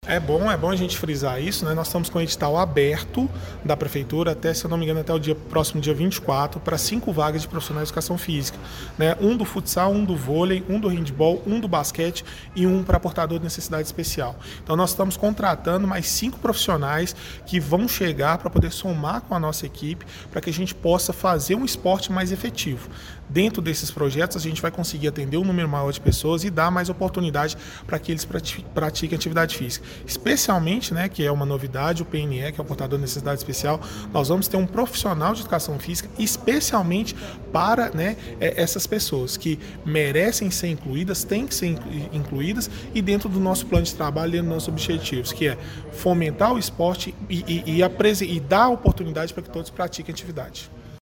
É bom a gente frisar isso, né? Nós estamos com o edital aberto da Prefeitura até, se eu não me engano, até o próximo dia 24, para 5 vagas de profissionais de educação física. Né? Um do futsal, um do vôlei, um do handball, um do basquete e um para portador de necessidade especial. Então nós estamos contratando mais 5 profissionais que vão chegar para poder somar com a nossa equipe, para que a gente possa fazer um esporte mais efetivo. Dentro desses projetos, a gente vai conseguir atender um número maior de pessoas e dar mais oportunidade para que eles pratiquem atividade física. Especialmente, né, que é uma novidade, o PNE, que é o portador de necessidade especial, nós vamos ter um profissional de educação física especialmente para, né, essas pessoas que merecem ser incluídas, têm que ser incluídas e dentro do nosso plano de trabalho, dentro dos nossos objetivos, que é fomentar o esporte e dar oportunidade para que todos pratiquem atividade.